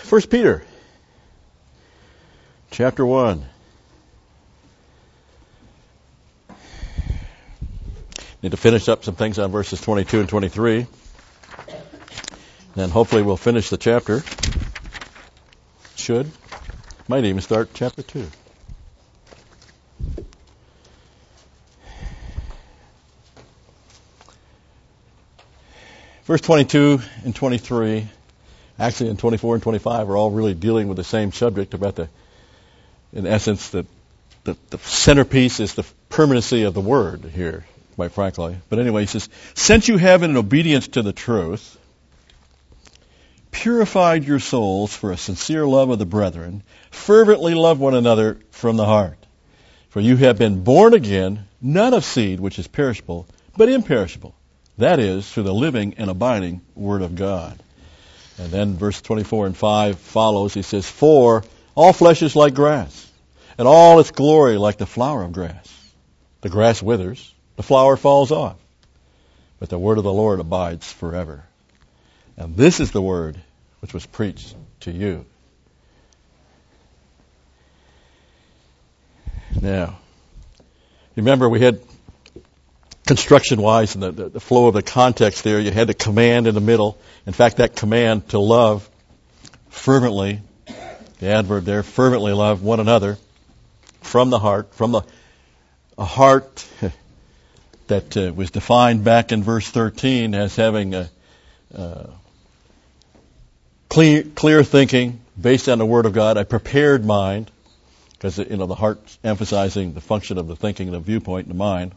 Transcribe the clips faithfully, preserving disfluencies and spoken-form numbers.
First Peter, chapter one. Need to finish up some things on verses twenty-two and twenty-three. And hopefully we'll finish the chapter. Should. Might even start chapter two. Verse twenty-two and twenty-three, actually in twenty-four and twenty-five, are all really dealing with the same subject about the, in essence, the, the, the centerpiece is the permanency of the Word here, quite frankly. But anyway, he says, since you have in obedience to the truth purified your souls for a sincere love of the brethren, fervently love one another from the heart. For you have been born again, not of seed which is perishable, but imperishable. That is, through the living and abiding Word of God. And then verse twenty-four and five follows. He says, for all flesh is like grass, and all its glory like the flower of grass. The grass withers, the flower falls off, but the word of the Lord abides forever. And this is the word which was preached to you. Now, remember we had, construction-wise, and the, the, the flow of the context there, you had the command in the middle. In fact, that command to love fervently, the adverb there, fervently love one another from the heart, from the a heart that uh, was defined back in verse thirteen as having a uh, clear, clear thinking based on the Word of God, a prepared mind, because you know the heart emphasizing the function of the thinking and the viewpoint in the mind.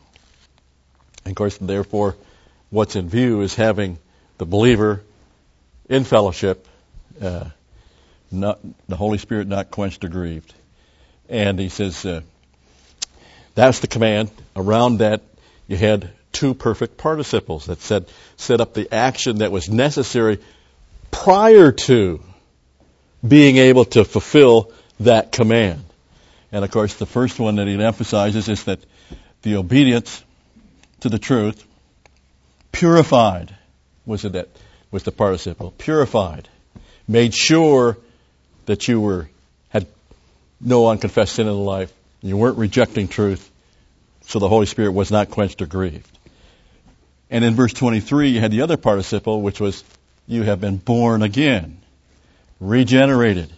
And of course, therefore, what's in view is having the believer in fellowship, uh, not the Holy Spirit not quenched or grieved. And he says uh, that's the command. Around that, you had two perfect participles that said set up the action that was necessary prior to being able to fulfill that command. And of course, the first one that he emphasizes is that the obedience to the truth, purified was it that was the participle. Purified, made sure that you were had no unconfessed sin in life. You weren't rejecting truth, so the Holy Spirit was not quenched or grieved. And in verse twenty-three, you had the other participle, which was you have been born again, regenerated.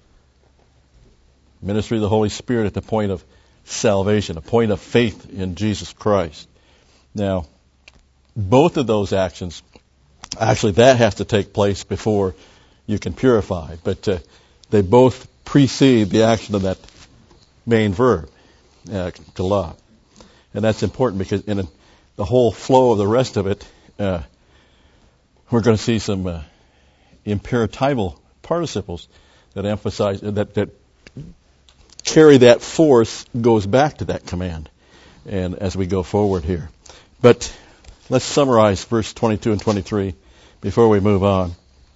Ministry of the Holy Spirit at the point of salvation, a point of faith in Jesus Christ. Now, both of those actions, actually that has to take place before you can purify, but uh, they both precede the action of that main verb, uh, to love. And that's important because in a, the whole flow of the rest of it, uh, we're going to see some uh, imperatival participles that emphasize, that, that carry that force, goes back to that command. And as we go forward here. But let's summarize verse twenty-two and twenty-three before we move on.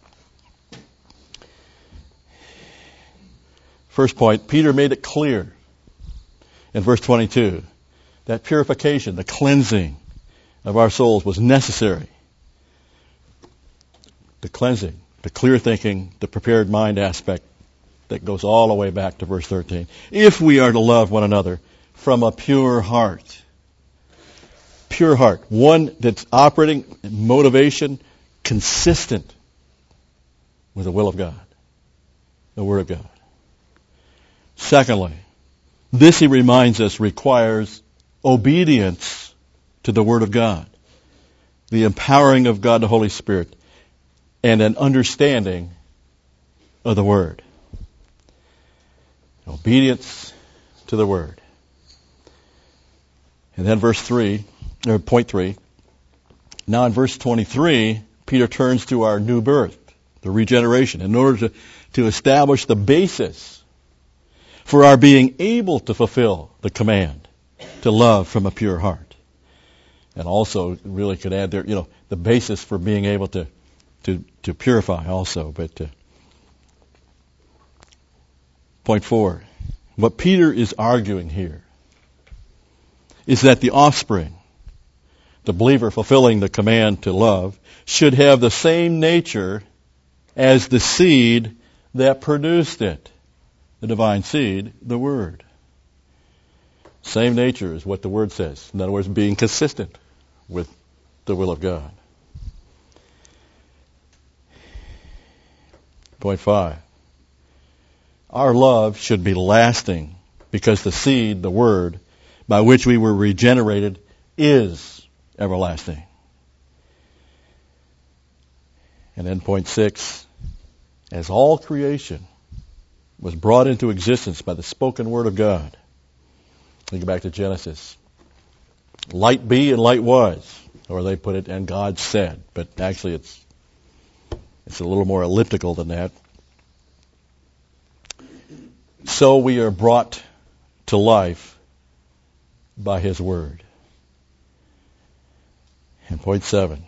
First point, Peter made it clear in verse twenty-two that purification, the cleansing of our souls was necessary. The cleansing, the clear thinking, the prepared mind aspect that goes all the way back to verse thirteen. If we are to love one another from a pure heart. Pure heart. One that's operating motivation consistent with the will of God. The Word of God. Secondly, this, he reminds us, requires obedience to the Word of God. The empowering of God, the Holy Spirit, and an understanding of the Word. Obedience to the Word. And then verse three, or point three. Now in verse twenty-three, Peter turns to our new birth, the regeneration, in order to, to establish the basis for our being able to fulfill the command to love from a pure heart. And also, really could add there, you know, the basis for being able to to, to purify also. But uh, point four, what Peter is arguing here is that the offspring, the believer fulfilling the command to love, should have the same nature as the seed that produced it. The divine seed, the Word. Same nature is what the Word says. In other words, being consistent with the will of God. Point five. Our love should be lasting because the seed, the Word, by which we were regenerated is everlasting. And then point six, as all creation was brought into existence by the spoken word of God. Think back to Genesis. Light be and light was, or they put it, and God said. But actually it's it's a little more elliptical than that. So we are brought to life by His word. And point seven.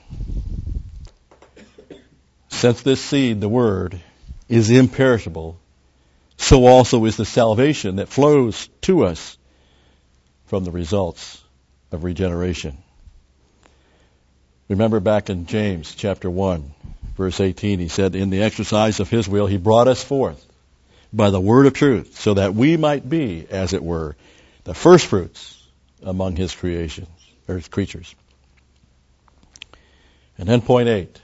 Since this seed, the Word, is imperishable, so also is the salvation that flows to us from the results of regeneration. Remember back in James chapter one, verse eighteen, he said, in the exercise of His will, He brought us forth by the word of truth, so that we might be, as it were, the first fruits among His creations, or His creatures. And then point eight.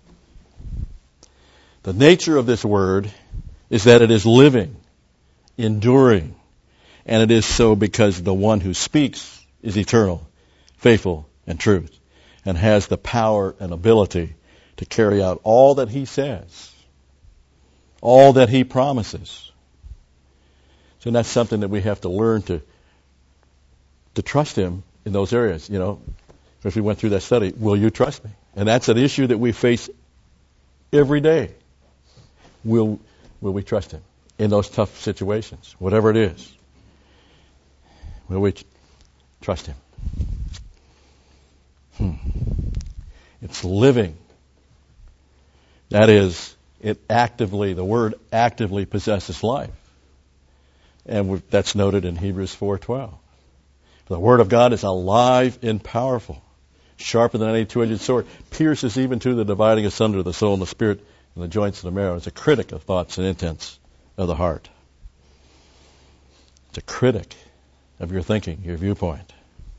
The nature of this word is that it is living, enduring, and it is so because the one who speaks is eternal, faithful, and truth, and has the power and ability to carry out all that He says, all that He promises. So that's something that we have to learn to to trust Him in those areas. You know, if we went through that study, will you trust me? And that's an issue that we face every day. Will will we trust Him in those tough situations, whatever it is? Will we trust Him? Hmm. It's living. That is, it actively, the Word actively possesses life. And that's noted in Hebrews four twelve. The Word of God is alive and powerful, sharper than any two-edged sword, pierces even to the dividing asunder of the soul and the spirit and the joints and the marrow. It's a critic of thoughts and intents of the heart. It's a critic of your thinking, your viewpoint.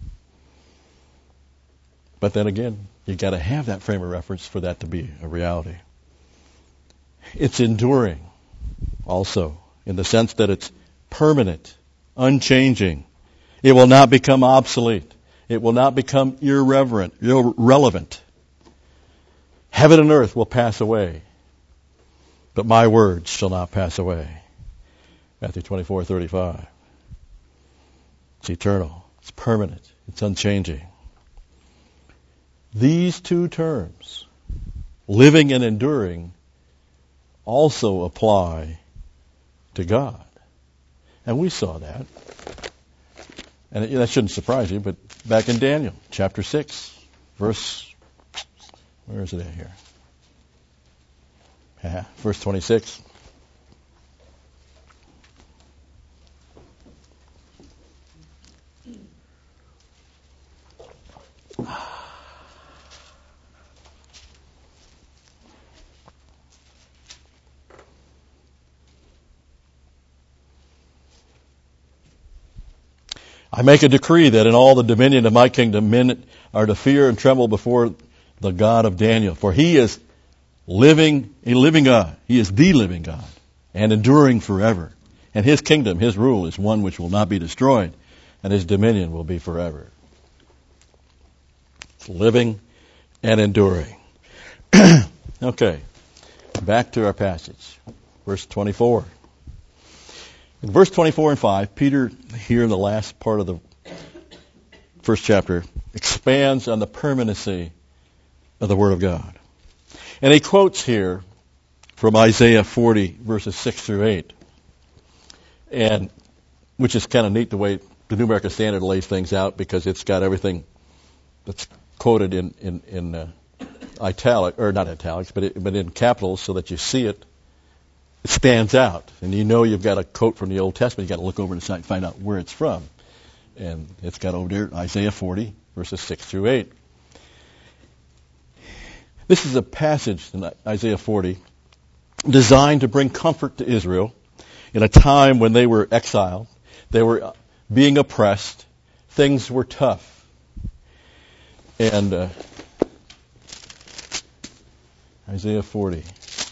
But then again, you've got to have that frame of reference for that to be a reality. It's enduring also, in the sense that it's permanent, unchanging. It will not become obsolete. It will not become irreverent, irrelevant. Heaven and earth will pass away, but my words shall not pass away. Matthew twenty-four thirty-five. It's eternal. It's permanent. It's unchanging. These two terms, living and enduring, also apply to God. And we saw that. And it, that shouldn't surprise you, but back in Daniel, chapter six, verse, where is it at here? Yeah, verse twenty-six. I make a decree that in all the dominion of my kingdom men are to fear and tremble before the God of Daniel. For He is living, a living God. He is the living God and enduring forever. And His kingdom, His rule is one which will not be destroyed, and His dominion will be forever. It's living and enduring. Okay, back to our passage. Verse twenty-four. In verse twenty-four and five, Peter, here in the last part of the first chapter, expands on the permanency of the Word of God. And he quotes here from Isaiah forty, verses six through eight, and which is kind of neat the way the New American Standard lays things out, because it's got everything that's quoted in, in, in uh, italic, or not italics, but, it, but in capitals so that you see it. It stands out, and you know you've got a quote from the Old Testament. You've got to look over the side and find out where it's from. And it's got over there Isaiah forty, verses six through eight. This is a passage in Isaiah forty designed to bring comfort to Israel in a time when they were exiled, they were being oppressed, things were tough. And uh, Isaiah forty.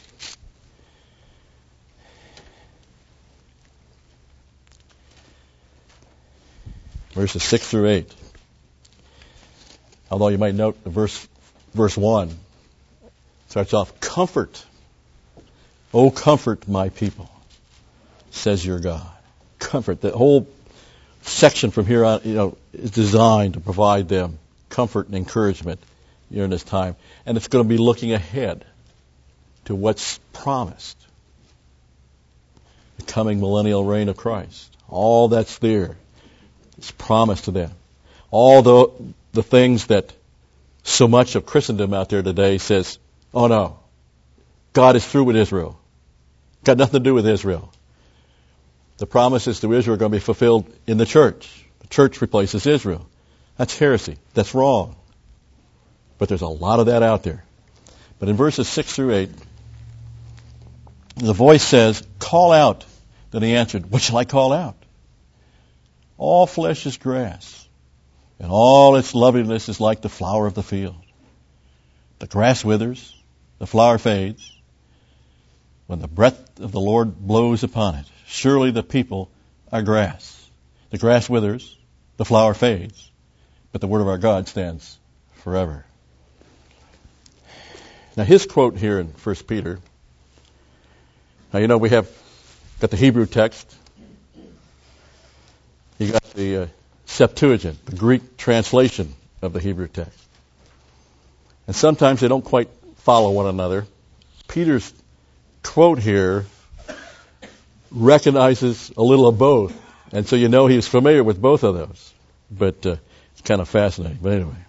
Verses six through eight. Although you might note the verse, verse one starts off, "Comfort, O comfort my people, says your God." Comfort. The whole section from here on, you know, is designed to provide them comfort and encouragement during this time. And it's going to be looking ahead to what's promised. The coming millennial reign of Christ. All that's there is promised to them. All the, the things that so much of Christendom out there today says, oh no, God is through with Israel. Got nothing to do with Israel. The promises to Israel are going to be fulfilled in the church. The church replaces Israel. That's heresy. That's wrong. But there's a lot of that out there. But in verses six through eight, the voice says, call out. Then he answered, what shall I call out? All flesh is grass, and all its loveliness is like the flower of the field. The grass withers, the flower fades, when the breath of the Lord blows upon it. Surely the people are grass. The grass withers, the flower fades, but the word of our God stands forever. Now his quote here in First Peter, now you know we have got the Hebrew text, you got the uh, Septuagint, the Greek translation of the Hebrew text. And sometimes they don't quite follow one another. Peter's quote here recognizes a little of both. And so you know he's familiar with both of those. But uh, it's kind of fascinating. But anyway.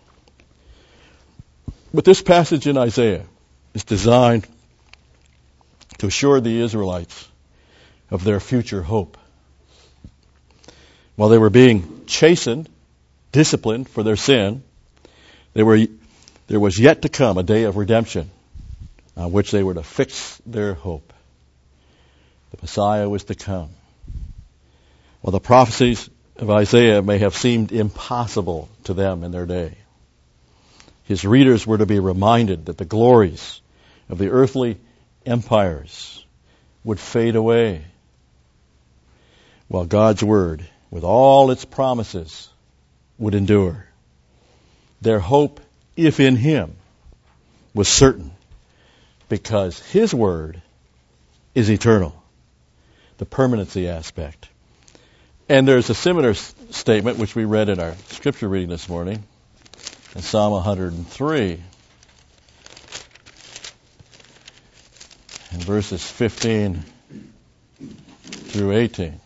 But this passage in Isaiah is designed to assure the Israelites of their future hope. While they were being chastened, disciplined for their sin, they were, there was yet to come a day of redemption on which they were to fix their hope. The Messiah was to come. While the prophecies of Isaiah may have seemed impossible to them in their day, his readers were to be reminded that the glories of the earthly empires would fade away, while God's word, with all its promises, would endure. Their hope, if in him, was certain, because his word is eternal. The permanency aspect. And there's a similar s- statement which we read in our scripture reading this morning in Psalm one hundred three, in verses fifteen through eighteen.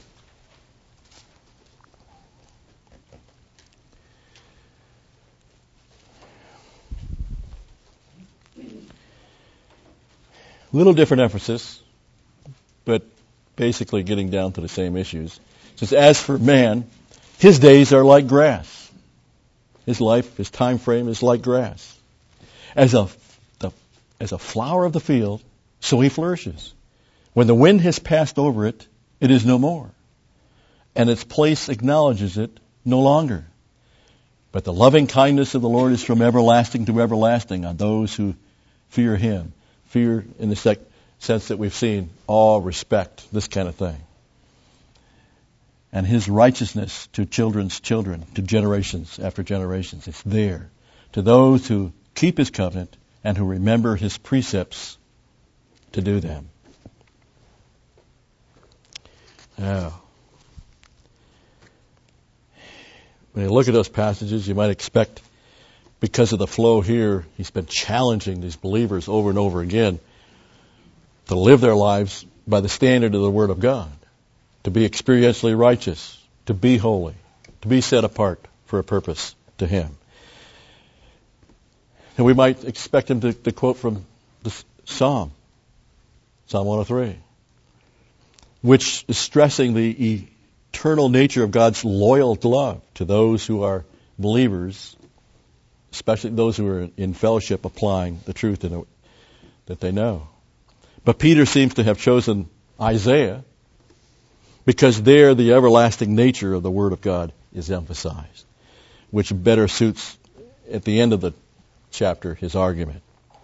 Little different emphasis, but basically getting down to the same issues. It says, as for man, his days are like grass. His life, his time frame is like grass. As a, the, as a flower of the field, so he flourishes. When the wind has passed over it, it is no more, and its place acknowledges it no longer. But the loving kindness of the Lord is from everlasting to everlasting on those who fear him. Fear in the sec- sense that we've seen, awe, respect, this kind of thing. And his righteousness to children's children, to generations after generations. It's there. To those who keep his covenant and who remember his precepts to do them. Now, when you look at those passages, you might expect, because of the flow here, he's been challenging these believers over and over again to live their lives by the standard of the Word of God, to be experientially righteous, to be holy, to be set apart for a purpose to him. And we might expect him to, to quote from the Psalm, Psalm one oh three, which is stressing the eternal nature of God's loyal love to those who are believers, especially those who are in fellowship applying the truth in a, that they know. But Peter seems to have chosen Isaiah because there the everlasting nature of the Word of God is emphasized, which better suits, at the end of the chapter, his argument.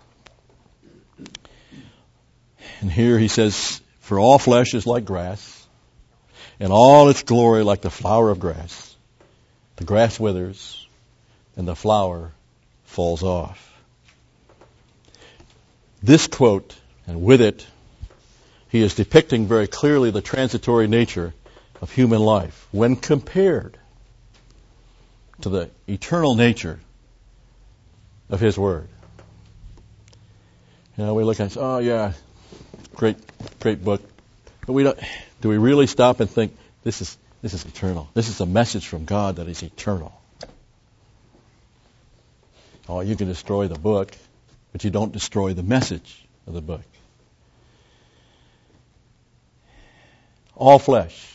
And here he says, for all flesh is like grass, and all its glory like the flower of grass. The grass withers, and the flower falls off. This quote, and with it, he is depicting very clearly the transitory nature of human life when compared to the eternal nature of his Word. You know, we look and say, oh yeah, great, great book. But we don't, do we really stop and think, this is, this is eternal. This is a message from God that is eternal. Oh, you can destroy the book, but you don't destroy the message of the book. All flesh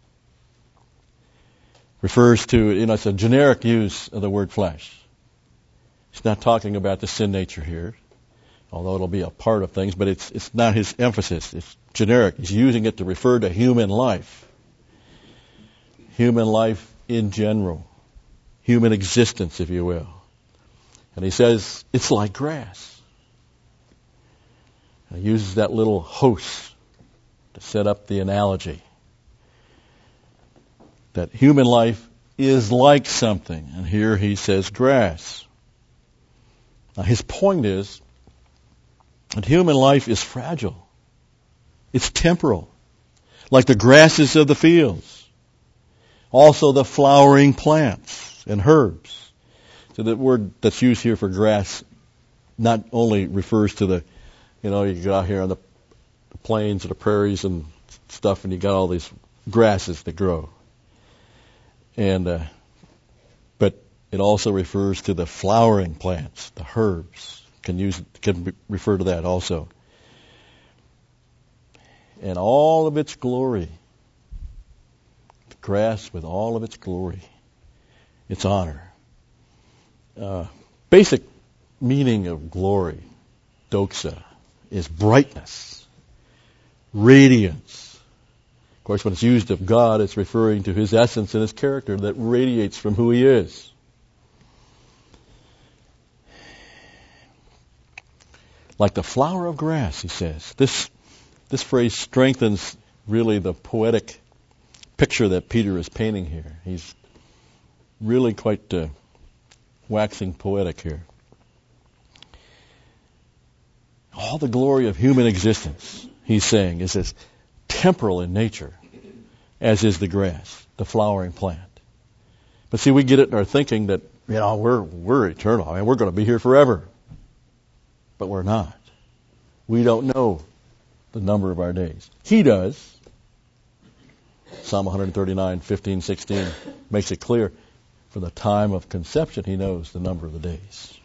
refers to, you know, it's a generic use of the word flesh. He's not talking about the sin nature here, although it'll be a part of things, but it's it's not his emphasis. It's generic. He's using it to refer to human life. Human life in general. Human existence, if you will. And he says, it's like grass. And he uses that little host to set up the analogy that human life is like something. And here he says grass. Now his point is that human life is fragile. It's temporal, like the grasses of the fields. Also the flowering plants and herbs. So the word that's used here for grass not only refers to the, you know, you go out here on the plains or the prairies and stuff, and you got all these grasses that grow. And uh, but it also refers to the flowering plants, the herbs. Can use can be, refer to that also. And all of its glory, the grass with all of its glory, its honor. Uh, basic meaning of glory, doxa, is brightness, radiance. Of course, when it's used of God, it's referring to His essence and His character that radiates from who He is. Like the flower of grass, he says. This this phrase strengthens really the poetic picture that Peter is painting here. He's really quite uh, waxing poetic here. All the glory of human existence, he's saying, is as temporal in nature as is the grass, the flowering plant. But see, we get it in our thinking that, you know, we're we're eternal. I mean, we're going to be here forever. But we're not. We don't know the number of our days. He does. Psalm one thirty-nine, fifteen, sixteen makes it clear. For the time of conception, He knows the number of the days.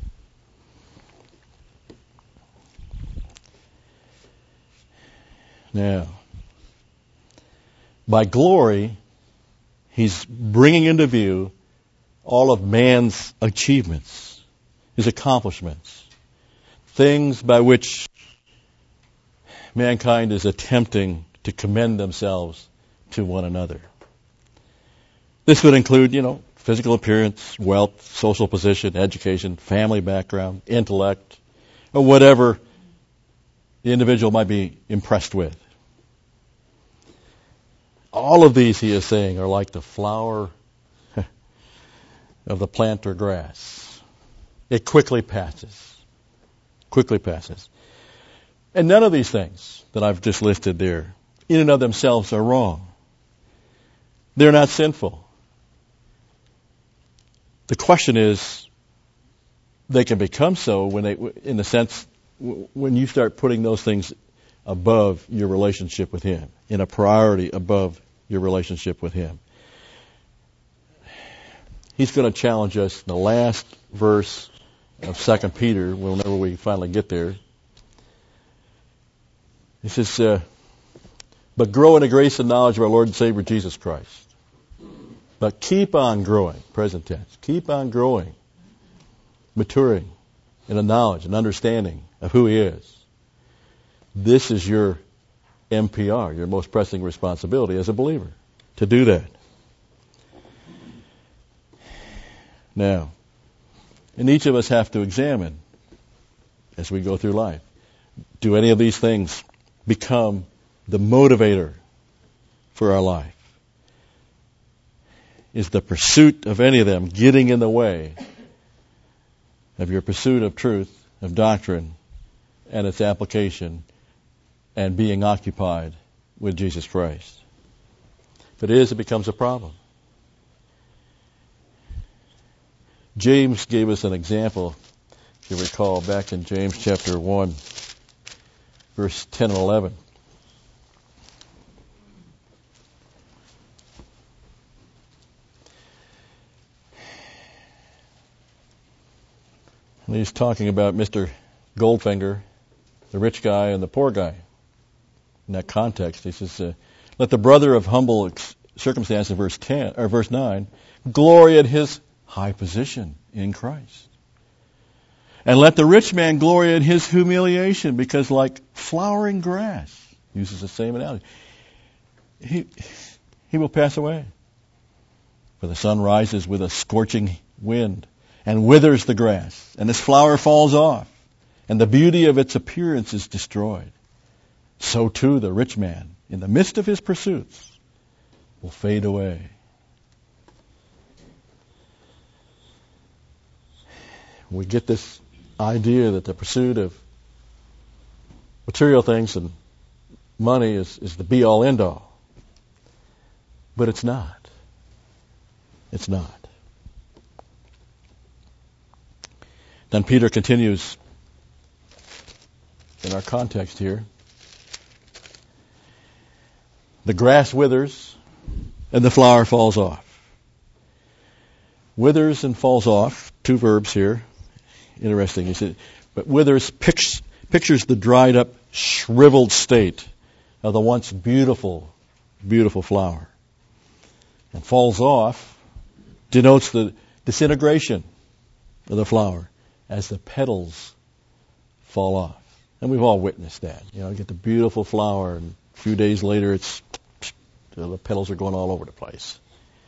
Now, by glory, He's bringing into view all of man's achievements, his accomplishments, things by which mankind is attempting to commend themselves to one another. This would include, you know, physical appearance, wealth, social position, education, family background, intellect, or whatever the individual might be impressed with. All of these, he is saying, are like the flower of the plant or grass. It quickly passes. Quickly passes. And none of these things that I've just listed there, in and of themselves, are wrong. They're not sinful. The question is, they can become so when they, in the sense, when you start putting those things above your relationship with Him, in a priority above your relationship with Him. He's going to challenge us in the last verse of Second Peter, whenever we finally get there. He says, uh, but grow in the grace and knowledge of our Lord and Savior Jesus Christ. But keep on growing, present tense. Keep on growing, maturing in a knowledge and understanding of who He is. This is your M P R, your most pressing responsibility as a believer, to do that. Now, and each of us have to examine as we go through life. Do any of these things become the motivator for our life? Is the pursuit of any of them getting in the way of your pursuit of truth, of doctrine, and its application, and being occupied with Jesus Christ? If it is, it becomes a problem. James gave us an example, if you recall, back in James chapter one, verse ten and eleven. And he's talking about Mister Goldfinger, the rich guy and the poor guy. In that context, he says, uh, "Let the brother of humble ex- circumstance," in verse ten or verse nine, "glory in his high position in Christ. And let the rich man glory in his humiliation, because like flowering grass," uses the same analogy, he, he will pass away. For the sun rises with a scorching wind and withers the grass, and its flower falls off, and the beauty of its appearance is destroyed. So too the rich man, in the midst of his pursuits, will fade away. We get this idea that the pursuit of material things and money is, is the be-all, end-all. But it's not. It's not. Then Peter continues in our context here. The grass withers and the flower falls off. Withers and falls off, two verbs here. Interesting. He said, but withers pictures, pictures the dried up, shriveled state of the once beautiful, beautiful flower. And falls off denotes the disintegration of the flower as the petals fall off. And we've all witnessed that. You know, you get the beautiful flower, and a few days later, it's the petals are going all over the place.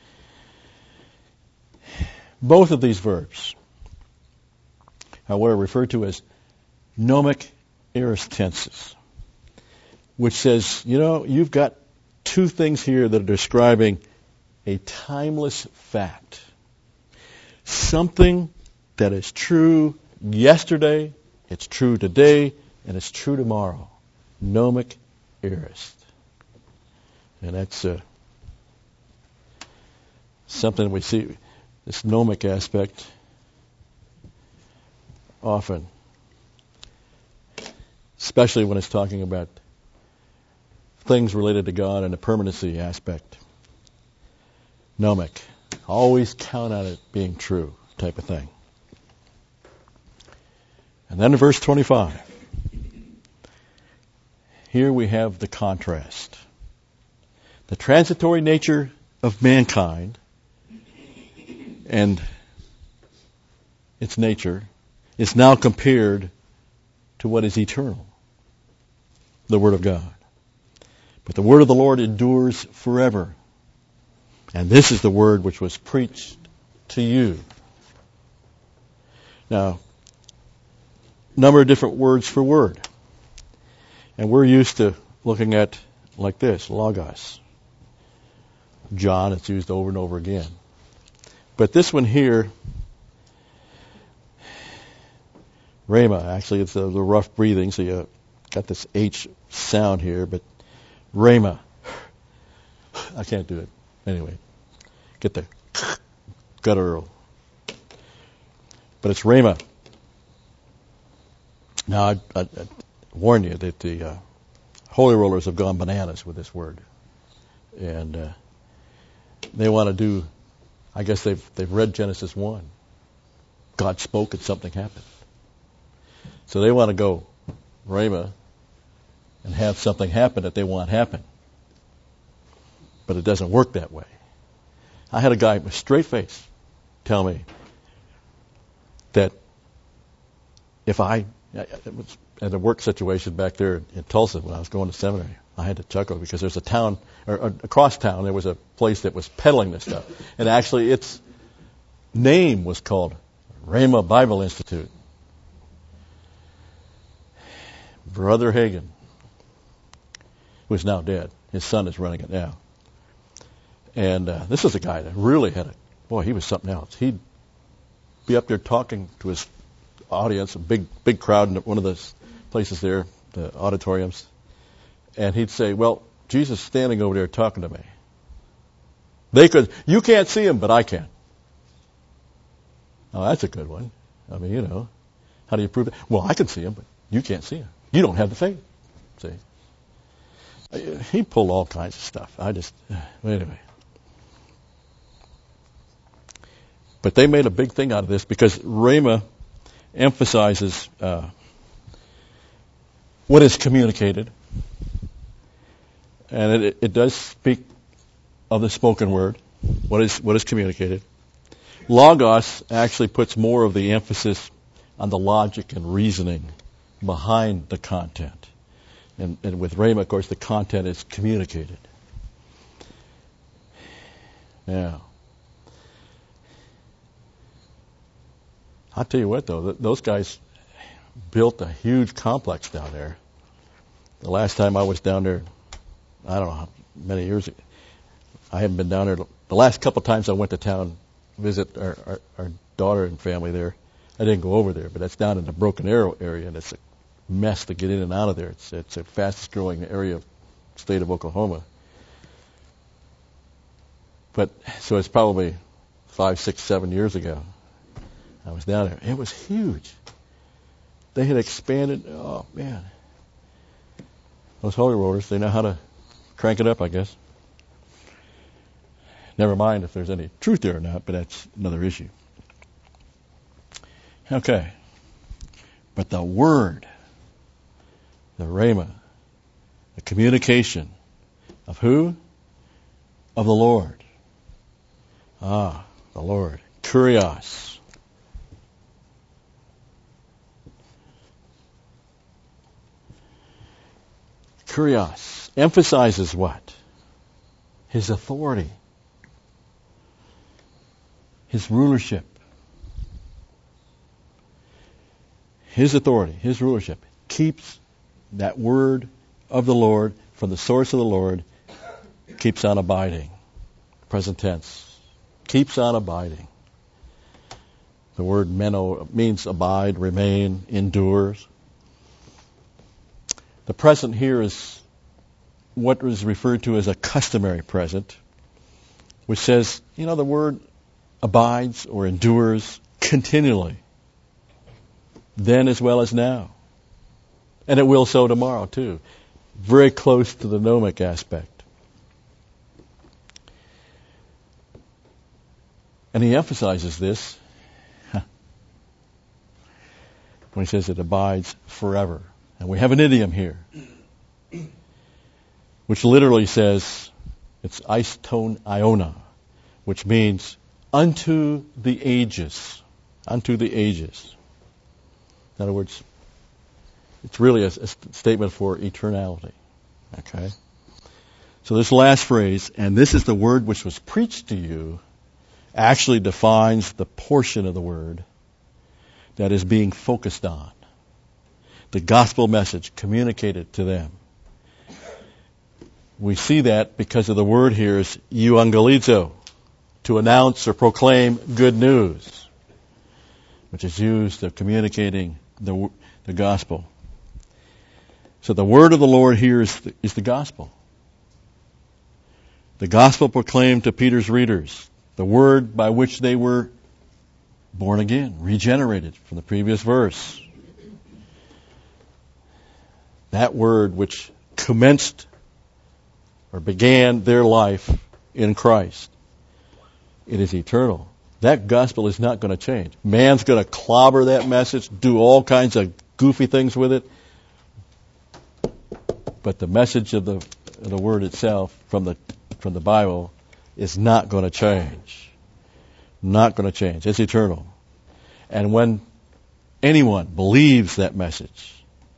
Both of these verbs are what are referred to as gnomic aorist tenses, which says, you know, you've got two things here that are describing a timeless fact. Something that is true yesterday, it's true today, and it's true tomorrow. Gnomic aorist. And that's uh, something we see, this gnomic aspect, often, especially when it's talking about things related to God and the permanency aspect. Gnomic. Always count on it being true, type of thing. And then in verse twenty-five, here we have the contrast. The transitory nature of mankind and its nature is now compared to what is eternal, the Word of God. But the Word of the Lord endures forever. And this is the Word which was preached to you. Now, a number of different words for word. And we're used to looking at like this, logos. John, it's used over and over again. But this one here, rhema, actually it's the, the rough breathing, so you got this H sound here, but rhema. I can't do it. Anyway, get the guttural. But it's rhema. Now, I, I, I warn you that the uh, holy rollers have gone bananas with this word. And uh, they want to do, I guess they've they've read Genesis one. God spoke and something happened. So they want to go rhema and have something happen that they want happen. But it doesn't work that way. I had a guy with a straight face tell me that if I It was at a work situation back there in Tulsa when I was going to seminary. I had to chuckle because there's a town, or, or across town, there was a place that was peddling this stuff. And actually its name was called Rhema Bible Institute. Brother Hagin, who is now dead, his son is running it now. And uh, this is a guy that really had a, boy, he was something else. He'd be up there talking to his audience, a big, big crowd in one of the places there, the auditoriums. And he'd say, well, Jesus is standing over there talking to me. They could, you can't see him, but I can. Oh, that's a good one. I mean, you know, how do you prove it? Well, I can see him, but you can't see him. You don't have the faith. See? He pulled all kinds of stuff. I just, anyway. But they made a big thing out of this because Rhema emphasizes uh, what is communicated. And it, it does speak of the spoken word, what is what is communicated. Logos actually puts more of the emphasis on the logic and reasoning behind the content. And, and with Rhema, of course, the content is communicated. Now, I'll tell you what, though, th- those guys built a huge complex down there. The last time I was down there, I don't know how many years ago. I haven't been down there. The last couple of times I went to town to visit our, our, our daughter and family there, I didn't go over there, but that's down in the Broken Arrow area, and it's a mess to get in and out of there. It's it's the fastest growing area of the state of Oklahoma. But so it's probably five, six, seven years ago. I was down there. It was huge. They had expanded. Oh man, those holy rollers, they know how to crank it up, I guess. Never mind if there's any truth there or not, but that's another issue. Okay. But the word, the Rhema, the communication of who? Of the Lord. Ah, the Lord. Kurios. Kurios emphasizes what? His authority. His rulership. His authority, his rulership keeps that word of the Lord from the source of the Lord, keeps on abiding. Present tense. Keeps on abiding. The word meno means abide, remain, endures. The present here is what is referred to as a customary present, which says, you know, the word abides or endures continually, then as well as now. And it will so tomorrow, too. Very close to the gnomic aspect. And he emphasizes this when he says it abides forever. And we have an idiom here, which literally says, it's eiston iona, which means unto the ages. Unto the ages. In other words, it's really a, a statement for eternality. Okay? So this last phrase, and this is the word which was preached to you, actually defines the portion of the word that is being focused on. The gospel message communicated to them. We see that because of the word here is euangelizo, to announce or proclaim good news, which is used of communicating the, the gospel. So the word of the Lord here is the, is the gospel. The gospel proclaimed to Peter's readers, the word by which they were born again, regenerated from the previous verse. That word which commenced or began their life in Christ. It is eternal. That gospel is not going to change. Man's going to clobber that message, do all kinds of goofy things with it. But the message of the of the word itself from the from the Bible is not going to change. Not going to change. It's eternal. And when anyone believes that message,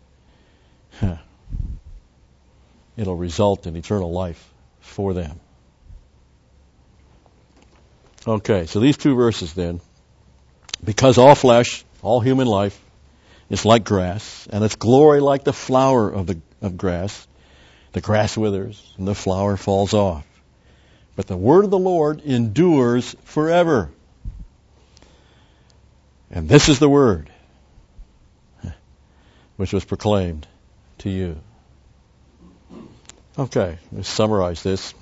it'll result in eternal life for them. Okay, so these two verses then. Because all flesh, all human life, is like grass, and its glory like the flower of the of grass. The grass withers, and the flower falls off. But the word of the Lord endures forever. And this is the word which was proclaimed to you. Okay, let's summarize this.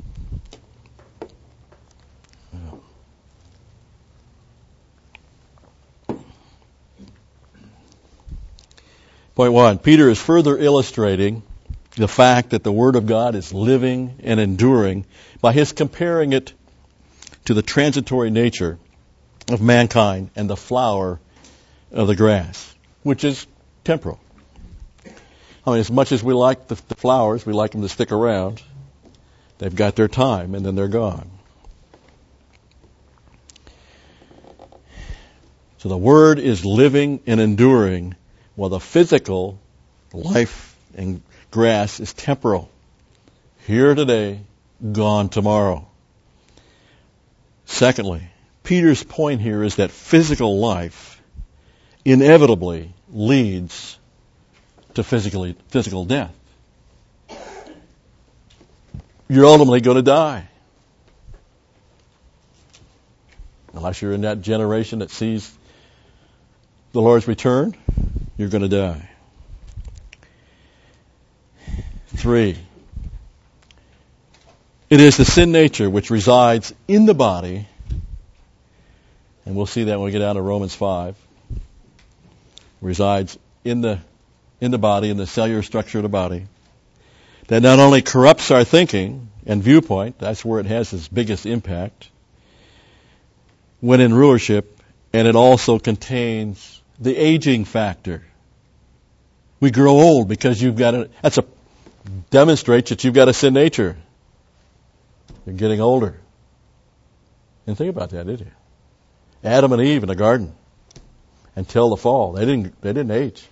Point one, Peter is further illustrating the fact that the Word of God is living and enduring by his comparing it to the transitory nature of mankind and the flower of the grass, which is temporal. I mean, as much as we like the, the flowers, we like them to stick around, they've got their time and then they're gone. So the Word is living and enduring while the physical life and grass is temporal. Here today, gone tomorrow. Secondly, Peter's point here is that physical life inevitably leads to physically, physical death. You're ultimately going to die. Unless you're in that generation that sees the Lord's return, you're going to die. Three, it is the sin nature which resides in the body, and we'll see that when we get down to Romans five, resides in the in the body, in the cellular structure of the body, that not only corrupts our thinking and viewpoint, that's where it has its biggest impact, when in rulership, and it also contains the aging factor. We grow old because you've got a, that's a, demonstrates that you've got a sin nature. You're getting older. And think about that, did you? Adam and Eve in the garden, until the fall, they didn't, they didn't age.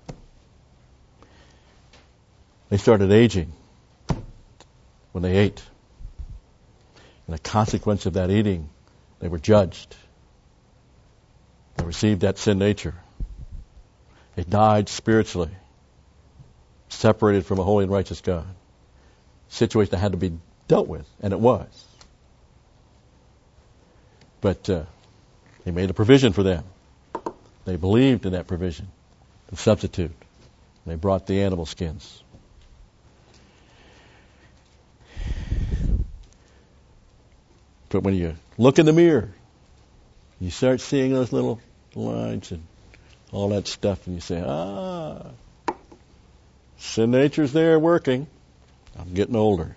They started aging when they ate. And the consequence of that eating, they were judged. They received that sin nature. They died spiritually, separated from a holy and righteous God. Situation that had to be dealt with, and it was. But uh, he made a provision for them. They believed in that provision, the substitute. They brought the animal skins. But when you look in the mirror, you start seeing those little lines and all that stuff, and you say, ah, sin nature's there working. I'm getting older.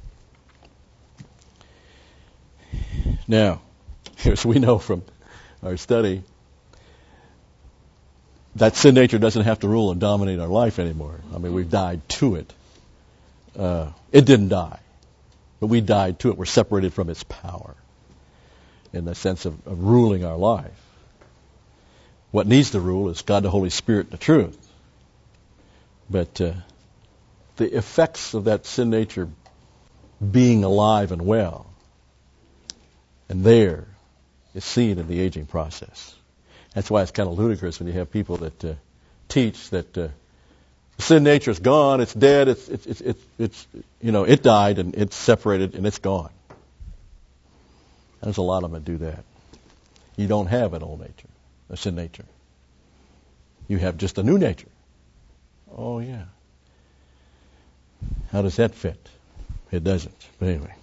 Now, as we know from our study, that sin nature doesn't have to rule and dominate our life anymore. I mean, we've died to it. Uh, it didn't die, but we died to it. We're separated from its power in the sense of, of ruling our life. What needs to rule is God the Holy Spirit and the truth. But uh, the effects of that sin nature being alive and well and there is seen in the aging process. That's why it's kind of ludicrous when you have people that uh, teach that uh, sin nature is gone, it's dead, it's, it's, it's, it's, it's, you know, it died and it's separated and it's gone. There's a lot of them that do that. You don't have an old nature, a sin nature. You have just a new nature. Oh, yeah. How does that fit? It doesn't. But anyway.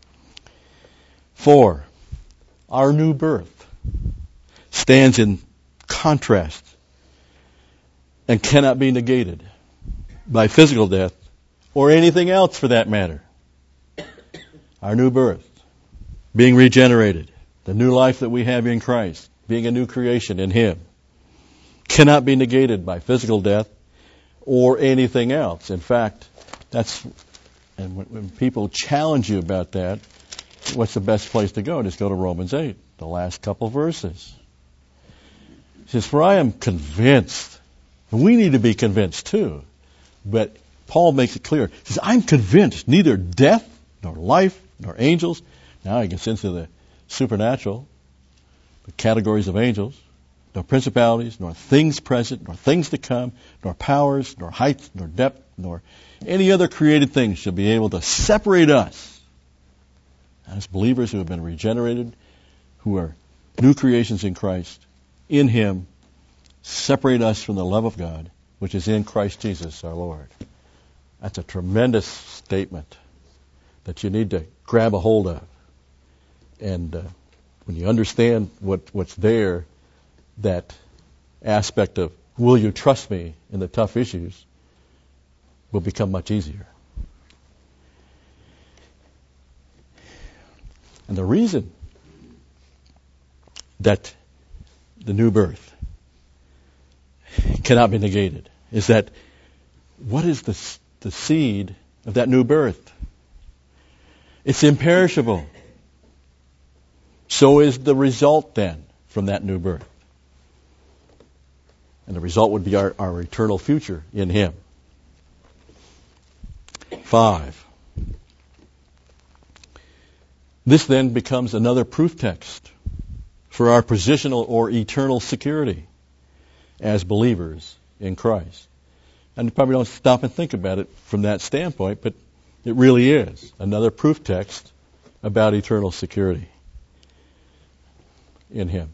Four, our new birth stands in contrast and cannot be negated by physical death or anything else for that matter. Our new birth, being regenerated, the new life that we have in Christ, being a new creation in Him, cannot be negated by physical death or anything else. In fact, that's, and when, when people challenge you about that, what's the best place to go? Just go to Romans eight, the last couple verses. He says, for I am convinced. And we need to be convinced too. But Paul makes it clear. He says, I'm convinced neither death, nor life, nor angels. Now he gets into the supernatural, the categories of angels, nor principalities, nor things present, nor things to come, nor powers, nor height, nor depth, nor any other created thing shall be able to separate us as believers who have been regenerated, who are new creations in Christ, in Him, separate us from the love of God, which is in Christ Jesus our Lord. That's a tremendous statement that you need to grab a hold of. And uh, when you understand what, what's there, that aspect of, will you trust me in the tough issues, will become much easier. And the reason that the new birth cannot be negated is that what is the, the seed of that new birth? It's imperishable. So is the result then from that new birth. And the result would be our, our eternal future in Him. Five. This then becomes another proof text for our positional or eternal security as believers in Christ. And you probably don't stop and think about it from that standpoint, but it really is another proof text about eternal security in Him.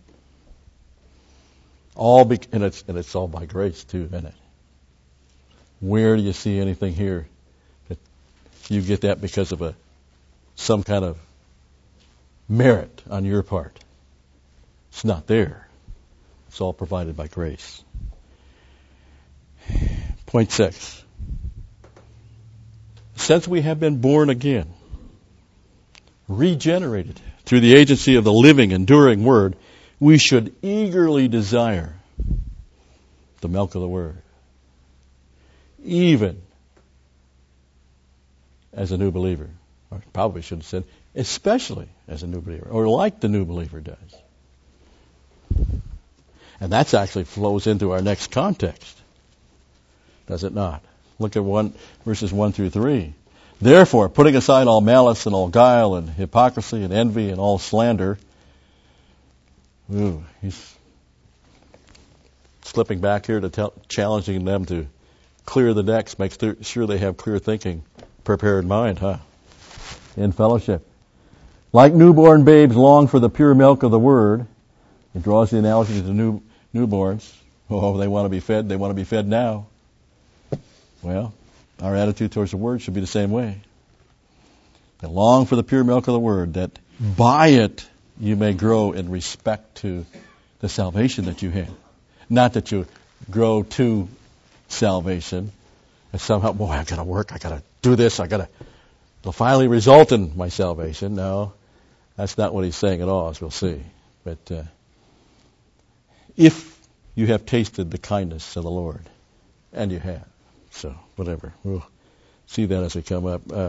All be, and it's and it's all by grace too, isn't it? Where do you see anything here that you get that because of a some kind of merit on your part? It's not there. It's all provided by grace. Point six. Since we have been born again, regenerated through the agency of the living, enduring Word, we should eagerly desire the milk of the Word, even as a new believer. Or probably should have said, especially as a new believer, or like the new believer does. And that actually flows into our next context, does it not? Look at one verses one through three. Therefore, putting aside all malice and all guile and hypocrisy and envy and all slander. Ooh, he's slipping back here to tell, challenging them to clear the decks, make sure they have clear thinking, prepared mind, huh? In fellowship. Like newborn babes long for the pure milk of the Word. It draws the analogy to the new newborns. Oh, they want to be fed. They want to be fed now. Well, our attitude towards the Word should be the same way. They long for the pure milk of the Word, that by it you may grow in respect to the salvation that you have. Not that you grow to salvation and somehow, boy, I've got to work, I've got to do this, I've got to, it'll finally result in my salvation. No, that's not what he's saying at all, as we'll see. But uh, if you have tasted the kindness of the Lord, and you have, so whatever, we'll see that as we come up. Uh,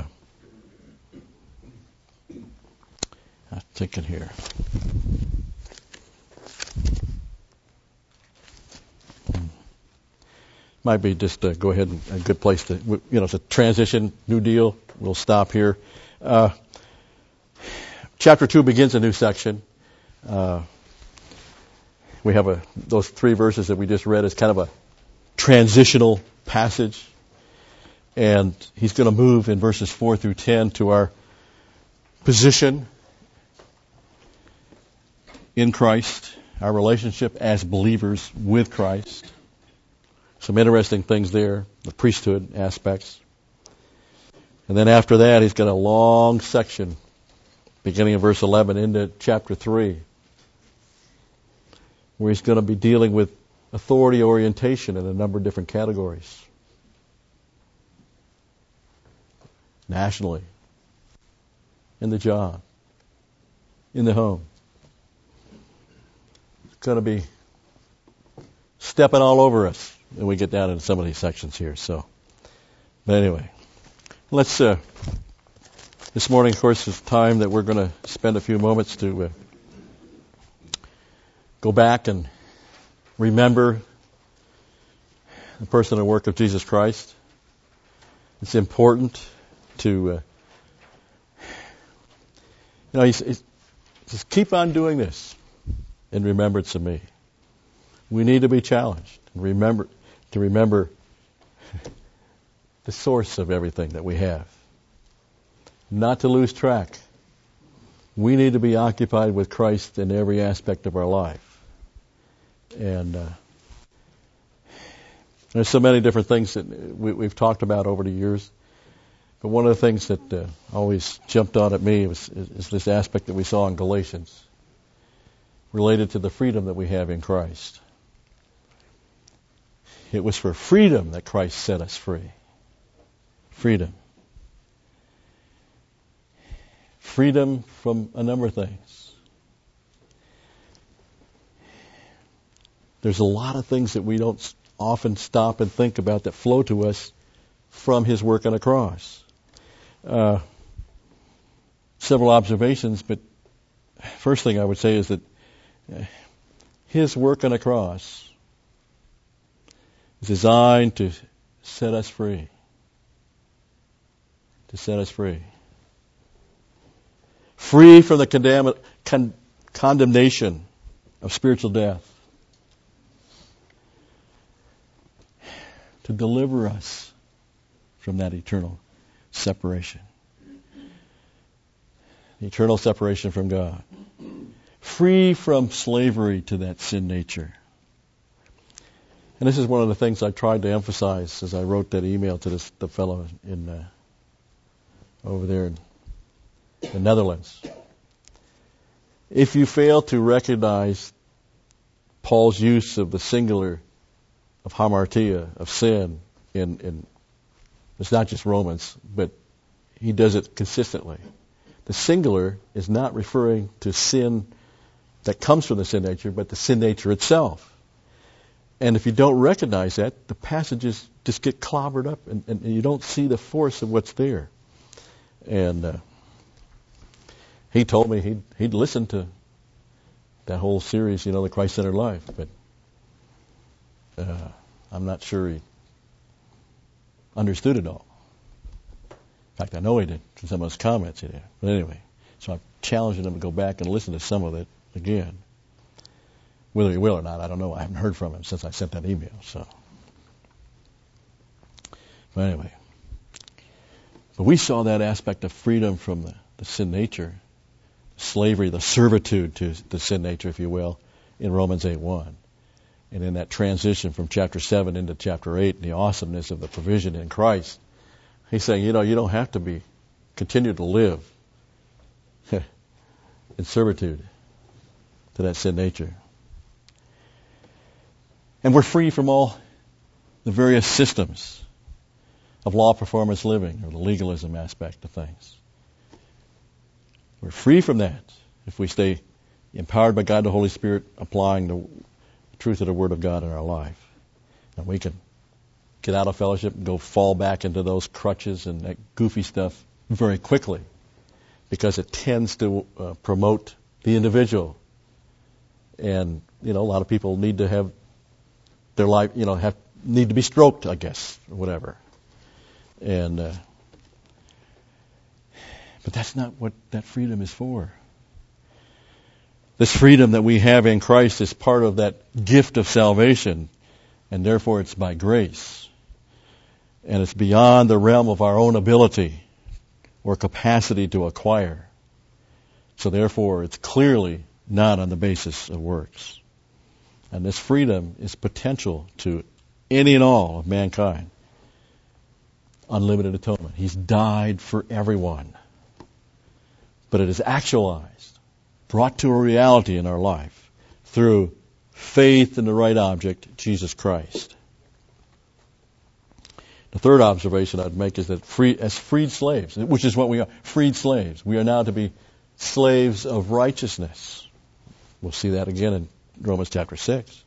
I'm thinking here. Might be just uh, go ahead and a good place to, you know, it's a transition, new deal. We'll stop here. Uh, chapter two begins a new section. Uh, we have a those three verses that we just read as kind of a transitional passage, and he's going to move in verses four through ten to our position in Christ, our relationship as believers with Christ. Some interesting things there, the priesthood aspects. And then after that, he's got a long section, beginning in verse eleven into chapter three, where he's going to be dealing with authority orientation in a number of different categories. Nationally, in the job, in the home. It's going to be stepping all over us when we get down into some of these sections here. So, but anyway, let's, uh, this morning, of course, is time that we're going to spend a few moments to uh, go back and remember the person and work of Jesus Christ. It's important to, uh, you know, he's, he's, just keep on doing this in remembrance of me. We need to be challenged and remember to remember the source of everything that we have. Not to lose track. We need to be occupied with Christ in every aspect of our life. And uh, there's so many different things that we, we've talked about over the years. But one of the things that uh, always jumped out at me was, is, is this aspect that we saw in Galatians related to the freedom that we have in Christ. It was for freedom that Christ set us free. Freedom. Freedom from a number of things. There's a lot of things that we don't often stop and think about that flow to us from His work on the cross. Uh, several observations, but first thing I would say is that His work on the cross is designed to set us free. To set us free. Free from the condemn- con- condemnation of spiritual death. To deliver us from that eternal separation. The eternal separation from God. Free from slavery to that sin nature. And this is one of the things I tried to emphasize as I wrote that email to this, the fellow in uh, over there in the Netherlands. If you fail to recognize Paul's use of the singular of hamartia, of sin, in, in it's not just Romans, but he does it consistently. The singular is not referring to sin that comes from the sin nature, but the sin nature itself. And if you don't recognize that, the passages just get clobbered up, and, and you don't see the force of what's there. And uh, he told me he'd, he'd listened to that whole series, you know, the Christ-centered life, but uh, I'm not sure he understood it all. In fact, I know he did from some of his comments he did. But anyway, so I'm challenging him to go back and listen to some of it again. Whether he will or not, I don't know. I haven't heard from him since I sent that email. So, but anyway, but we saw that aspect of freedom from the, the sin nature, slavery, the servitude to the sin nature, if you will, in Romans eight one. And in that transition from chapter seven into chapter eight, and the awesomeness of the provision in Christ, he's saying, you know, you don't have to be, continue to live in servitude to that sin nature. And we're free from all the various systems of law performance living, or the legalism aspect of things. We're free from that if we stay empowered by God the Holy Spirit, applying the truth of the Word of God in our life. And we can get out of fellowship and go fall back into those crutches and that goofy stuff very quickly, because it tends to uh, promote the individual. And, you know, a lot of people need to have their life, you know, have need to be stroked, I guess, or whatever. And uh, but that's not what that freedom is for. This freedom that we have in Christ is part of that gift of salvation, and therefore it's by grace. And it's beyond the realm of our own ability or capacity to acquire. So therefore it's clearly not on the basis of works. And this freedom is potential to any and all of mankind. Unlimited atonement. He's died for everyone. But it is actualized, brought to a reality in our life through faith in the right object, Jesus Christ. The third observation I'd make is that free, as freed slaves, which is what we are, freed slaves, we are now to be slaves of righteousness. We'll see that again in Romans chapter six.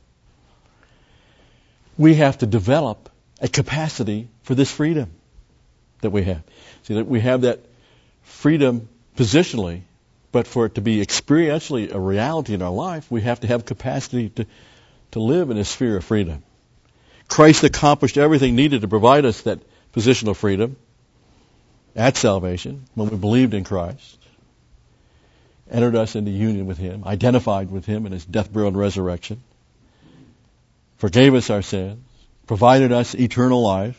We have to develop a capacity for this freedom that we have. See, that we have that freedom positionally, but for it to be experientially a reality in our life, we have to have capacity to to live in a sphere of freedom. Christ accomplished everything needed to provide us that position of freedom at salvation when we believed in Christ, entered us into union with Him, identified with Him in His death, burial, and resurrection, forgave us our sins, provided us eternal life.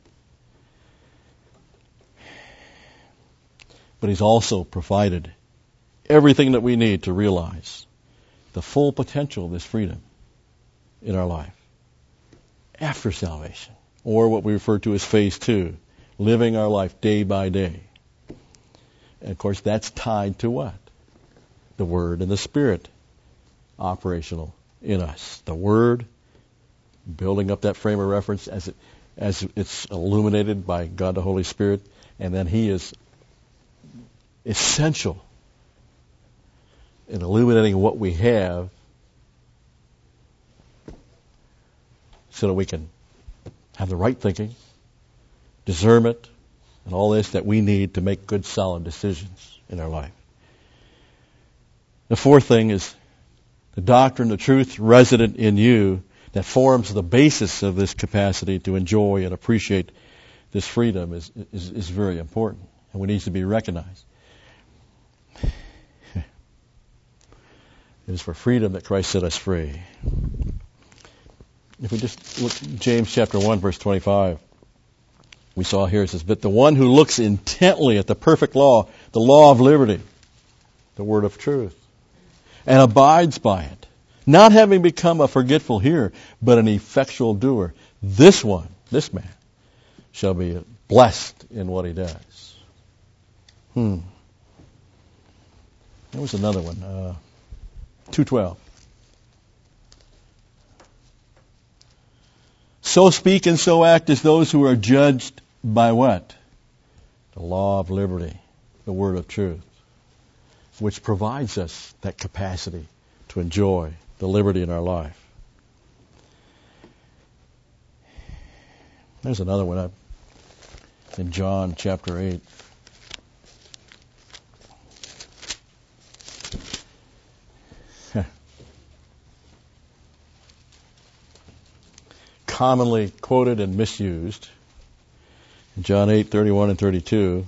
But He's also provided everything that we need to realize the full potential of this freedom in our life after salvation, or what we refer to as phase two, living our life day by day. And of course, that's tied to what? The Word and the Spirit operational in us. The Word building up that frame of reference as it as it's illuminated by God the Holy Spirit, and then He is essential in illuminating what we have so that we can have the right thinking, discernment, and all this that we need to make good, solid decisions in our life. The fourth thing is the doctrine, the truth resident in you that forms the basis of this capacity to enjoy and appreciate this freedom is, is, is very important, and it needs to be recognized. It is for freedom that Christ set us free. If we just look at James chapter one, verse twenty-five, we saw here, it says, "But the one who looks intently at the perfect law, the law of liberty, the word of truth, and abides by it, not having become a forgetful hearer, but an effectual doer, this one, this man, shall be blessed in what he does." Hmm. There was another one. Uh, two twelve. "So speak and so act as those who are judged by what? The law of liberty, the word of truth, which provides us that capacity to enjoy the liberty in our life." There's another one up in John chapter eight. Commonly quoted and misused. In John eight, thirty-one and thirty-two.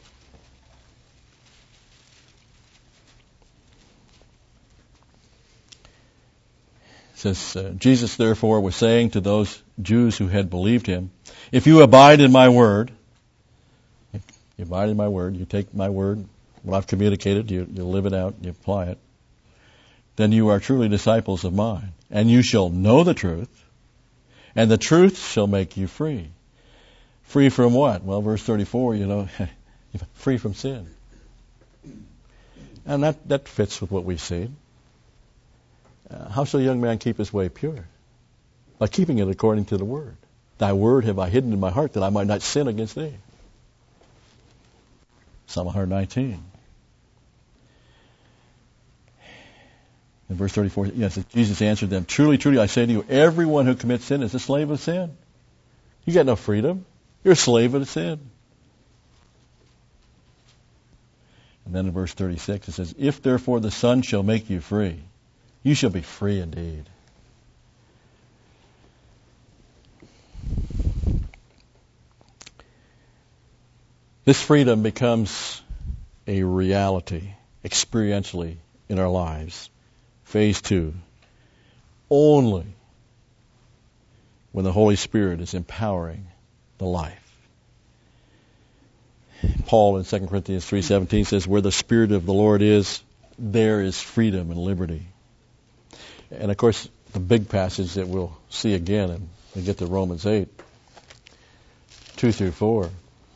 It says, uh, "Jesus therefore was saying to those Jews who had believed Him, if you abide in my word," if you abide in my word, you take my word, what I've communicated, you, you live it out, you apply it, "then you are truly disciples of mine, and you shall know the truth, and the truth shall make you free." Free from what? Well, verse thirty-four, you know, free from sin. And that, that fits with what we've seen. Uh, how shall a young man keep his way pure? By keeping it according to the word. "Thy word have I hidden in my heart that I might not sin against thee." Psalm one nineteen. In verse thirty-four, yes, Jesus answered them, "Truly, truly, I say to you, everyone who commits sin is a slave of sin." You got no freedom. You're a slave of sin. And then in verse thirty-six, it says, "If therefore the Son shall make you free, you shall be free indeed." This freedom becomes a reality experientially in our lives. Phase two, only when the Holy Spirit is empowering the life. Paul in Second Corinthians three seventeen says, "Where the Spirit of the Lord is, there is freedom and liberty." And of course, the big passage that we'll see again, and we get to Romans eight, two through four.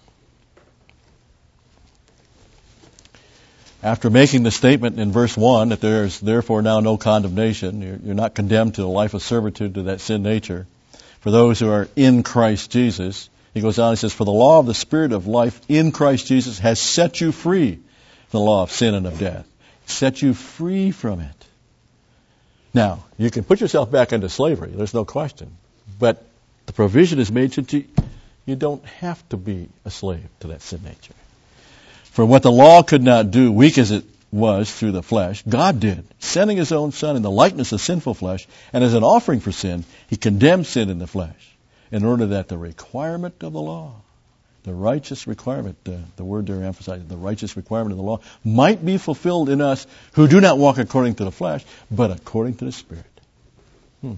After making the statement in verse one that there is therefore now no condemnation, you're, you're not condemned to a life of servitude to that sin nature, for those who are in Christ Jesus, he goes on and says, "For the law of the Spirit of life in Christ Jesus has set you free from the law of sin and of death." Set you free from it. Now, you can put yourself back into slavery, there's no question. But the provision is made so you, you don't have to be a slave to that sin nature. For what the law could not do, weak as it was through the flesh, God did, sending his own Son in the likeness of sinful flesh, and as an offering for sin, he condemned sin in the flesh, in order that the requirement of the law, the righteous requirement, uh, the word there emphasizes, the righteous requirement of the law, might be fulfilled in us who do not walk according to the flesh, but according to the Spirit. Hmm.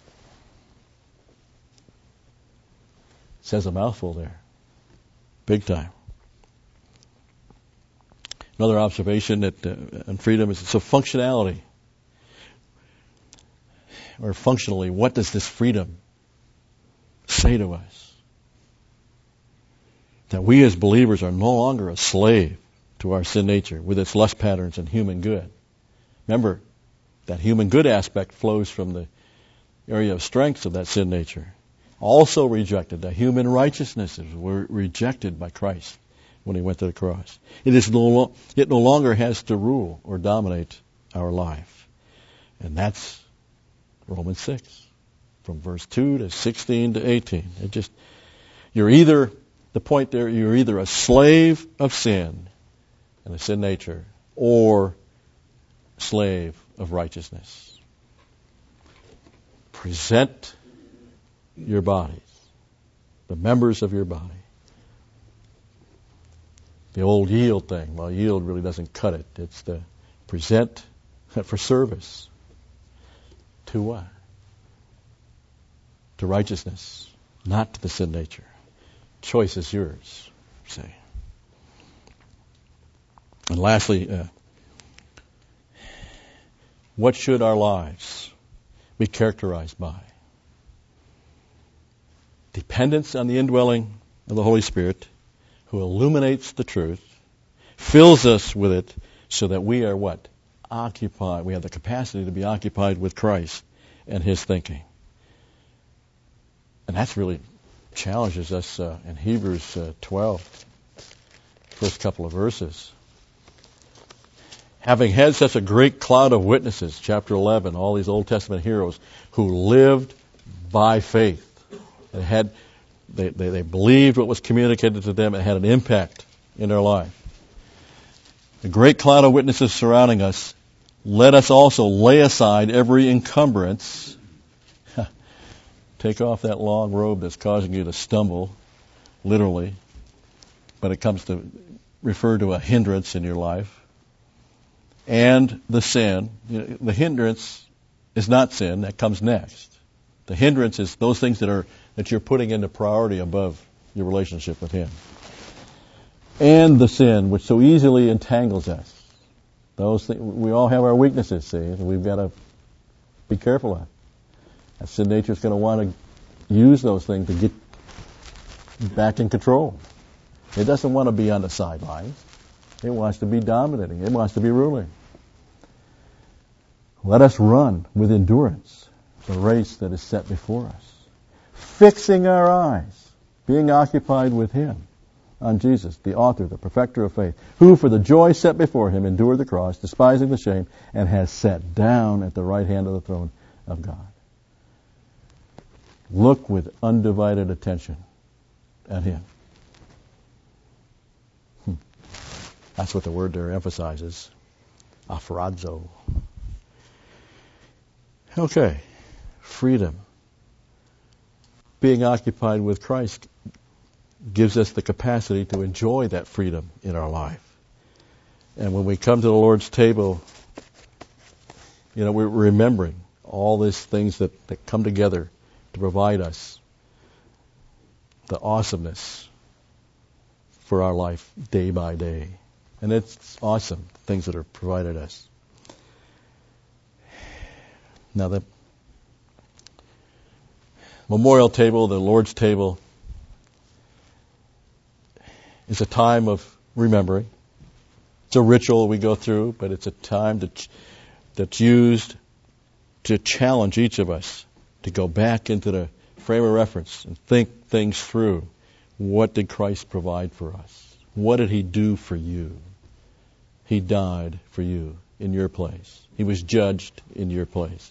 Says a mouthful there. Big time. Another observation that uh, on freedom is so functionality, or functionally, what does this freedom say to us? That we as believers are no longer a slave to our sin nature with its lust patterns and human good. Remember, that human good aspect flows from the area of strengths of that sin nature. Also rejected, the human righteousnesses were rejected by Christ when he went to the cross. It is no lo- it no longer has to rule or dominate our life. And that's Romans six, from verse two to sixteen to eighteen. It just, you're either, the point there, you're either a slave of sin and the sin nature, or slave of righteousness. Present your bodies, the members of your body. The old yield thing, well, yield really doesn't cut it. It's the present for service. To what? To righteousness, not to the sin nature. Choice is yours, say. And lastly, uh, what should our lives be characterized by? Dependence on the indwelling of the Holy Spirit, who illuminates the truth, fills us with it, so that we are what? Occupied. We have the capacity to be occupied with Christ and his thinking. And that's really challenges us uh, in Hebrews uh, twelve, first couple of verses. Having had such a great cloud of witnesses, chapter eleven, all these Old Testament heroes who lived by faith. They had, they, they, they believed what was communicated to them. It had an impact in their life. A great cloud of witnesses surrounding us. Let us also lay aside every encumbrance. Take off that long robe that's causing you to stumble, literally. But it comes to refer to a hindrance in your life. And the sin. You know, the hindrance is not sin. That comes next. The hindrance is those things that are that you're putting into priority above your relationship with him. And the sin, which so easily entangles us. Those things, we all have our weaknesses, see, and we've got to be careful of. That sin nature is going to want to use those things to get back in control. It doesn't want to be on the sidelines. It wants to be dominating. It wants to be ruling. Let us run with endurance the race that is set before us, fixing our eyes, being occupied with him, on Jesus, the author, the perfecter of faith, who for the joy set before him endured the cross, despising the shame, and has sat down at the right hand of the throne of God. Look with undivided attention at him. Hmm. That's what the word there emphasizes. Aphrazo. Okay. Freedom. Being occupied with Christ gives us the capacity to enjoy that freedom in our life. And when we come to the Lord's table, you know, we're remembering all these things that, that come together to provide us the awesomeness for our life day by day. And it's awesome, things that are provided us. Now the memorial table, the Lord's table, is a time of remembering. It's a ritual we go through, but it's a time that, that's used to challenge each of us to go back into the frame of reference and think things through. What did Christ provide for us? What did he do for you? He died for you in your place. He was judged in your place.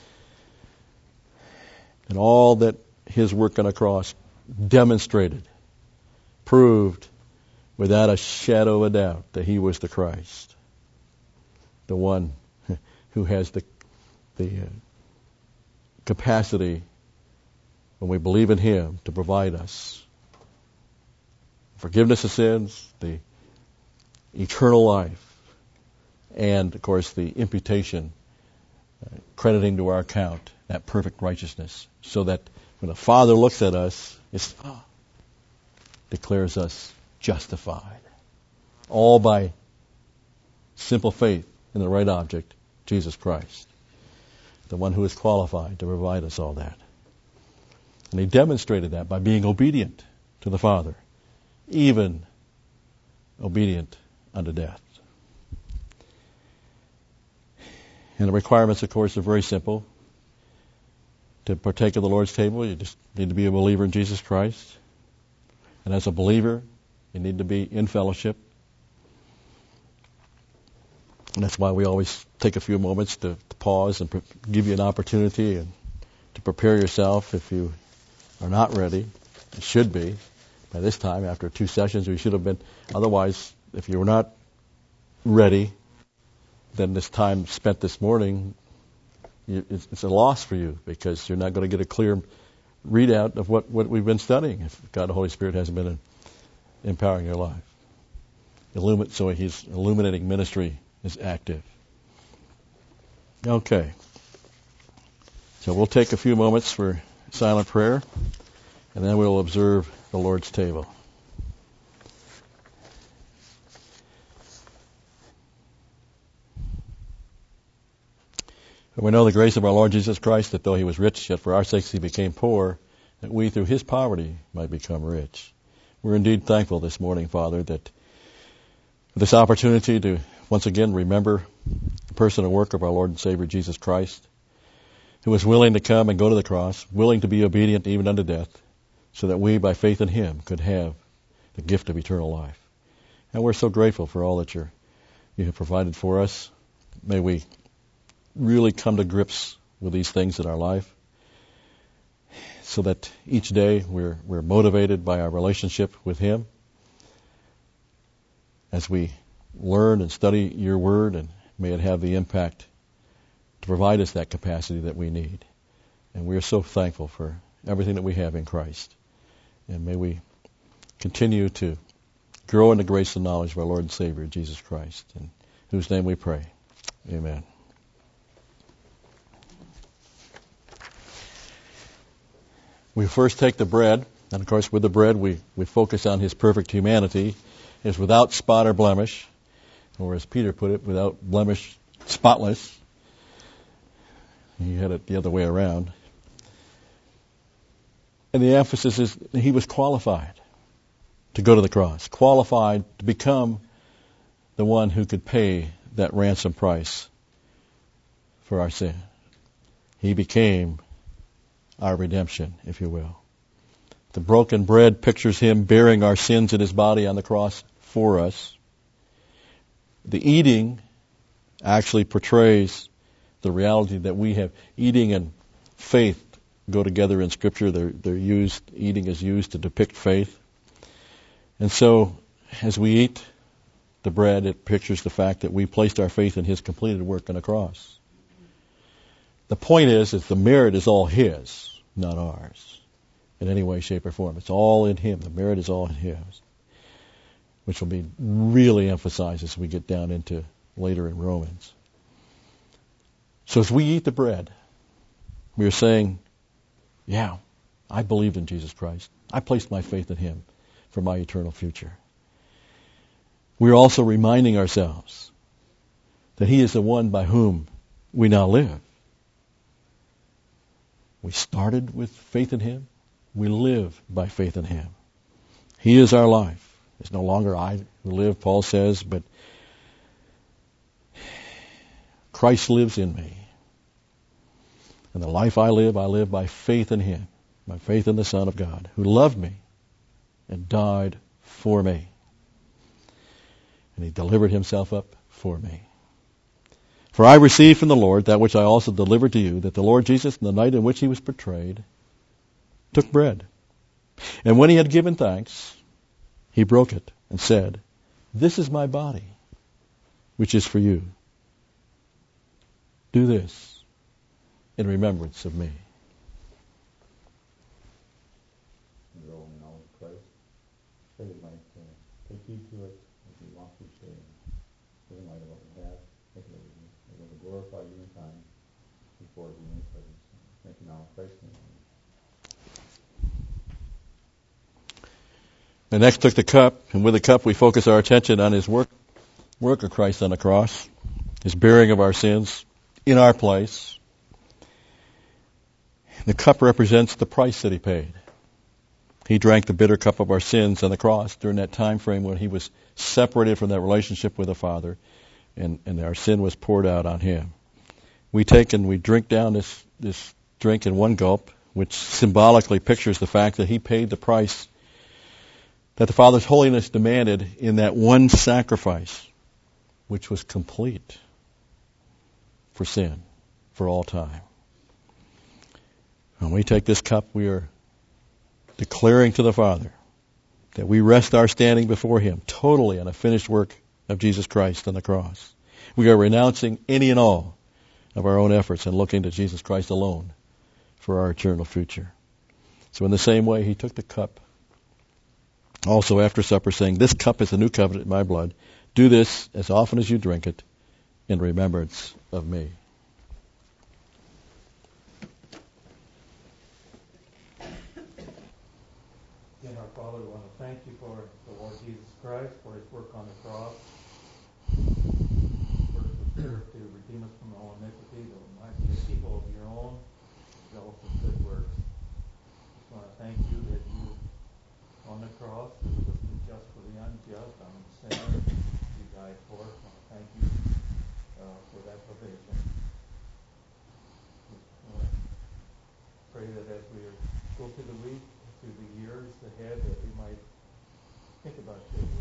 And all that his work on the cross demonstrated, proved, without a shadow of a doubt, that he was the Christ. the one who has the the uh, capacity, when we believe in Him, to provide us forgiveness of sins, the eternal life, and, of course, the imputation, uh, crediting to our account that perfect righteousness, so that when the Father looks at us, it oh, declares us justified. All by simple faith in the right object, Jesus Christ, the one who is qualified to provide us all that. And He demonstrated that by being obedient to the Father, even obedient unto death. And the requirements, of course, are very simple. To partake of the Lord's table, you just need to be a believer in Jesus Christ. And as a believer, you need to be in fellowship. And that's why we always take a few moments to, to pause and pre- give you an opportunity and to prepare yourself if you are not ready. You should be. By this time, after two sessions, we should have been. Otherwise, if you were not ready, then this time spent this morning, you, it's, it's a loss for you, because you're not going to get a clear readout of what, what we've been studying if God the Holy Spirit hasn't been in, empowering your life. Illumin- so His illuminating ministry is active. Okay. So we'll take a few moments for silent prayer, and then we'll observe the Lord's table. And we know the grace of our Lord Jesus Christ, that though He was rich, yet for our sakes He became poor, that we through His poverty might become rich. We're indeed thankful this morning, Father, that this opportunity to once again remember the person and work of our Lord and Savior Jesus Christ, who was willing to come and go to the cross, willing to be obedient even unto death, so that we, by faith in Him, could have the gift of eternal life. And we're so grateful for all that you're, you have provided for us. May we really come to grips with these things in our life, so that each day we're, we're motivated by our relationship with Him as we learn and study your word, and may it have the impact to provide us that capacity that we need. And we are so thankful for everything that we have in Christ. And may we continue to grow in the grace and knowledge of our Lord and Savior, Jesus Christ, in whose name we pray. Amen. We first take the bread, and of course with the bread we, we focus on His perfect humanity. It's without spot or blemish, or as Peter put it, without blemish, spotless. He had it the other way around. And the emphasis is He was qualified to go to the cross, qualified to become the one who could pay that ransom price for our sin. He became our redemption, if you will. The broken bread pictures Him bearing our sins in His body on the cross for us. The eating actually portrays the reality that we have. Eating and faith go together in Scripture. They're, they're used, eating is used to depict faith. And so, as we eat the bread, it pictures the fact that we placed our faith in His completed work on the cross. The point is, is the merit is all His, not ours, in any way, shape, or form. It's all in Him. The merit is all in His, which will be really emphasized as we get down into later in Romans. So as we eat the bread, we are saying, yeah, I believed in Jesus Christ. I placed my faith in Him for my eternal future. We are also reminding ourselves that He is the one by whom we now live. We started with faith in Him. We live by faith in Him. He is our life. It's no longer I who live, Paul says, but Christ lives in me. And the life I live, I live by faith in Him, by faith in the Son of God, who loved me and died for me. And He delivered Himself up for me. For I received from the Lord that which I also delivered to you, that the Lord Jesus, in the night in which He was betrayed, took bread. And when He had given thanks, He broke it and said, "This is my body, which is for you. Do this in remembrance of me. Grow in knowledge of Christ. Pray that might uh, take heed to it as we walk each day and live in light of what we have. Think of it as we will glorify you in time before you in your presence. Thank you now in Christ's name. And next took the cup, and with the cup we focus our attention on his work, work of Christ on the cross, his bearing of our sins in our place. The cup represents the price that he paid. He drank the bitter cup of our sins on the cross during that time frame when he was separated from that relationship with the Father, and, and our sin was poured out on him. We take and we drink down this, this drink in one gulp, which symbolically pictures the fact that he paid the price that the Father's holiness demanded in that one sacrifice, which was complete for sin, for all time. When we take this cup, we are declaring to the Father that we rest our standing before him totally on the finished work of Jesus Christ on the cross. We are renouncing any and all of our own efforts and looking to Jesus Christ alone for our eternal future. So in the same way, he took the cup also after supper, saying, "This cup is the new covenant in my blood. Do this as often as you drink it in remembrance of me." Again, our Father, we want to thank you for the Lord Jesus Christ, for his work on the cross. First was there to redeem us from all iniquity, that we might be a people of your own, zealous of good works. Just want to thank you that you, on the cross, who was the just for the unjust, I'm a sinner, you died for us. I want to thank you uh, for that provision. I want to pray that as we go through the week, through the years ahead, that we might think about you